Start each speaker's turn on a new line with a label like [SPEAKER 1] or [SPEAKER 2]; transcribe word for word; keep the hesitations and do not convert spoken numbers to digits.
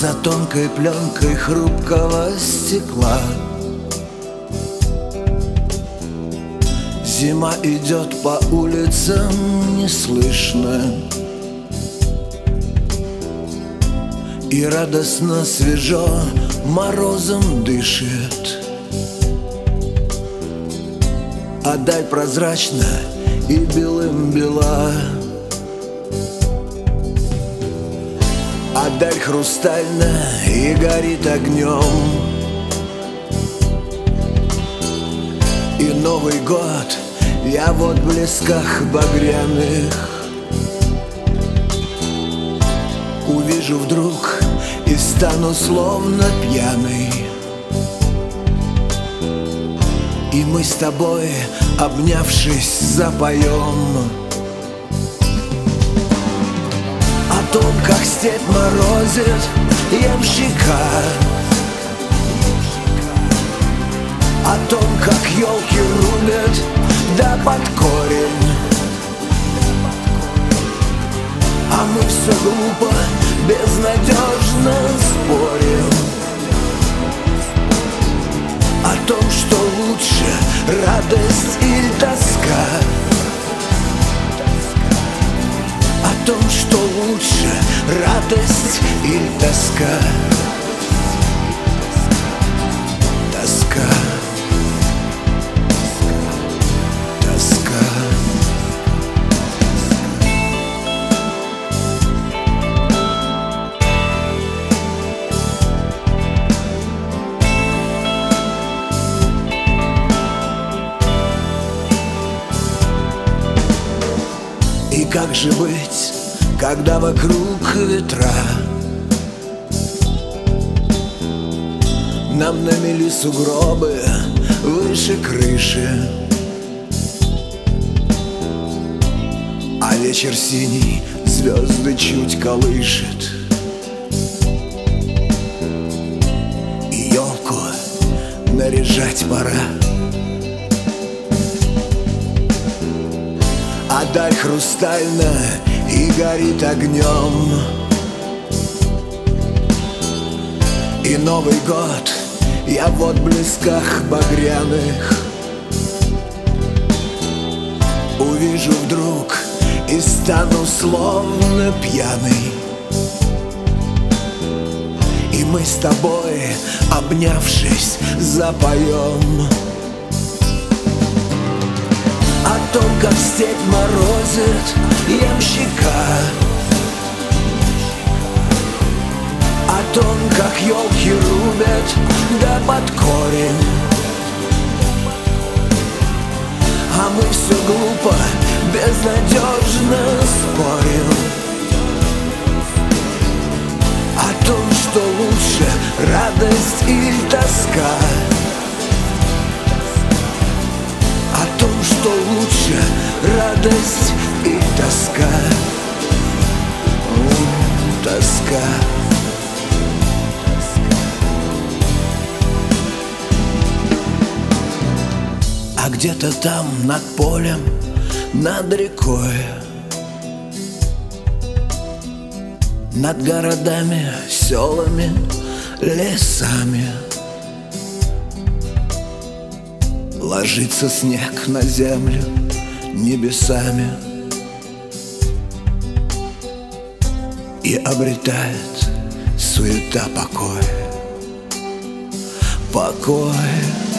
[SPEAKER 1] за тонкой пленкой хрупкого стекла. Зима идет по улицам неслышно, и радостно свежо морозом дышит. А даль прозрачна и белым бела, а даль хрустальна и горит огнем. И Новый год я в отблесках багряных увижу вдруг и стану словно пьяный. И мы с тобой, обнявшись, запоем о том, как степь морозит ямщика, о том, как елки рубят да под корень. А мы все глупо, безнадежно спорим о том, что лучше радость или тоска, о том, что лучше радость или тоска. Тоска, тоска. И как же быть, когда вокруг ветра? Нам намели сугробы выше крыши, а вечер синий звезды чуть колышет. И елку наряжать пора, а даль хрустальна и горит огнем. И Новый год я в отблесках багряных увижу вдруг и стану словно пьяный. И мы с тобой, обнявшись, запоем о том, как степь морозит ямщика, о том, как елки рубят да под корень. А мы все глупо, безнадежно спорим о том, что лучше радость или тоска, о том, что лучше радость и тоска. О, тоска. А где-то там над полем, над рекой, над городами, селами, лесами ложится снег на землю небесами и обретает суета покой. Покой.